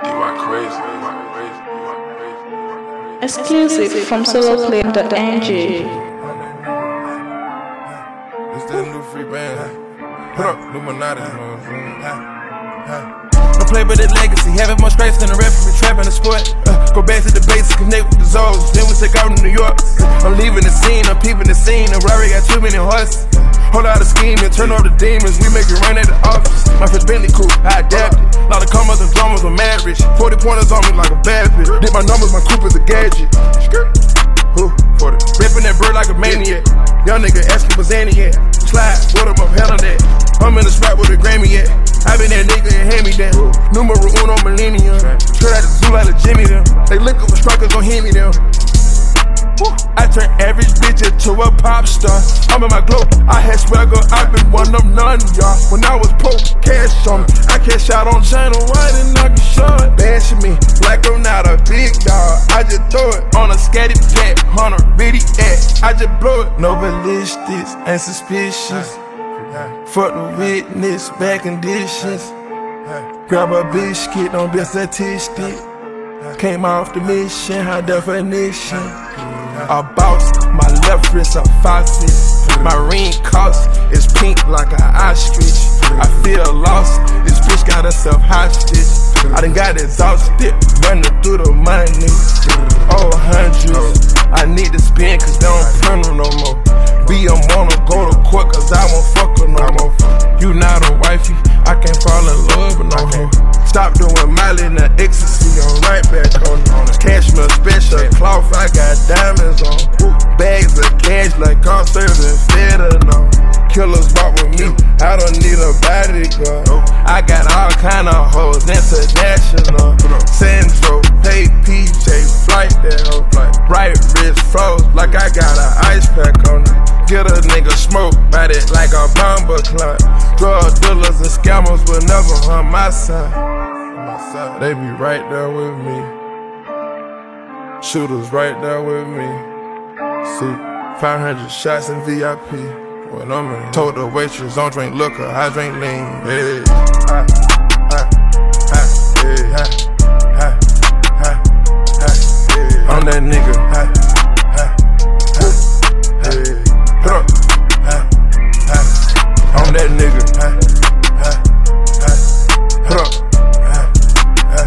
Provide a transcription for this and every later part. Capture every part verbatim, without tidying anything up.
Exclusive from solo play dot n g. It's that new free band. Put up, Illuminati. Don't play with the legacy, having more stripes than a referee, trapping the sport. Uh, go back to the basics, connect with the Zoes, then we take out to New York. I'm leaving the scene, I'm peeping the scene. The Rari got too many horses. Hold out a scheme and turn off the demons. We make it rain at the office. My first Bentley coupe, I adapted. Lot of commas and drummers, I'm mad rich. forty pointers on me like a bad bitch. Did my numbers, my coupe is a gadget. Who? forty. Ripping that bird like a maniac. Young nigga asking what's Annie at. Slide, what up, I'm hell on that. I'm in the spot with a Grammy at. I been that nigga and hand me down. Numero uno millennium. Straight out the zoo like a Jimmy them. They lick up with strikers, gon' hit me them. I turn average bitch into a pop star. I'm in my glow, I had swagger, I been one of none, y'all. When I was broke, cash on me. I cash out on China White and I can short. Bashing me like I'm not a big dog. I just throw it on a scatty pack, on a ready act. I just blow it. No ballistics, ain't suspicious. Fuck the witness, bad conditions. Grab a biscuit, don't be a statistic. Came off the mission, high definition. A boss, my left wrist a faucet. My ring cost is pink like an ostrich. I feel lost, this bitch got herself hostage. I done got exhausted, running through the money. Oh, hundreds, I need to spend cause they don't print them no more. B M wanna go to court cause I won't fuck her no more. You not a wifey, I can't fall in love with no hoe. Stop doing Miley and the ecstasy, I'm right back on it. Cashmere special cloth, I got diamonds on. Bags of cash like car serving fentanyl. Killers walk with me, I don't need a bodyguard. I got all kind of hoes, international. Sandro, pay P J, flight that hoe. Right wrist froze like I got an ice pack on it. Get a nigga smoke, bite it like a bomber clock. Drug dealers and scammers will never harm my son. They be right there with me. Shooters right there with me. See, five hundred shots in V I P. When I'm in, told the waitress, don't drink liquor, I drink lean. Hey, I, I, I, hey, I, I, I, I, hey. I'm that nigga. I, I, I, hey. Put up. I, I, I'm that nigga. I, I, I, put up. I, I,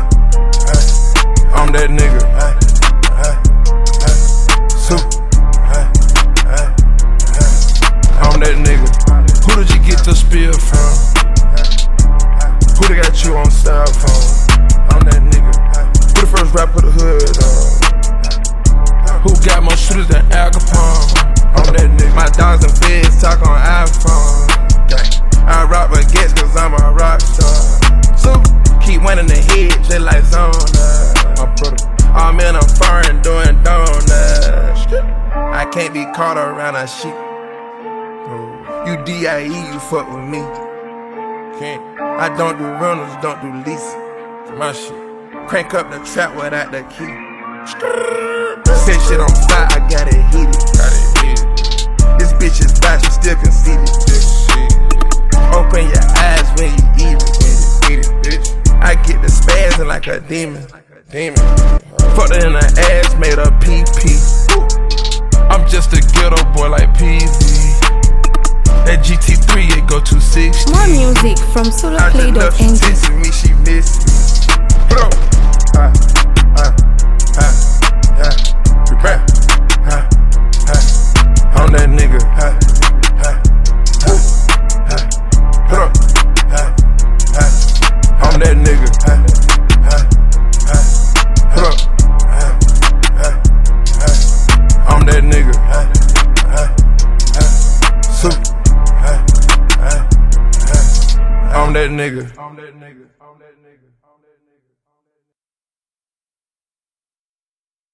I, I'm that nigga. I, I, I, soup. I'm that nigga. Who did you get the spear from? Who they got you on style phone? I'm that nigga. Who the first rapper the hood on? Who got more shooters than Al Capone? I'm that nigga. My dogs and feds talk on iPhone. I rock baguettes cause I'm a rock star. So keep winning the head just like Zona. My brother. I'm in a foreign doing donuts. I can't be caught around a sheep. You D I E, you fuck with me. Can't. I don't do rentals, don't do leasing. My shit. Crank up the trap without the key. Set shit on fire, I got it heated. Got it heated. This bitch is bad, she still conceited. Open your eyes when you eat it. Eat it, bitch. I get the spazzing like a demon. Demon. Fucked her in the ass, made her pee pee. I'm just a ghetto boy like P Z. That G T three, it go two sixty. More music from solo play dot n g. She texted me, she missed me. Bro, ah, ah, ah, ah, prepare, ah, ah. I'm that nigga, ah, ah, ah, ah. Put up, ah, ah. I'm that nigga, ah, ah, ah. Put up, ah, ah, ah. I'm that nigga, ah, ah, ah. Soup. I'm that nigga. I'm that nigga.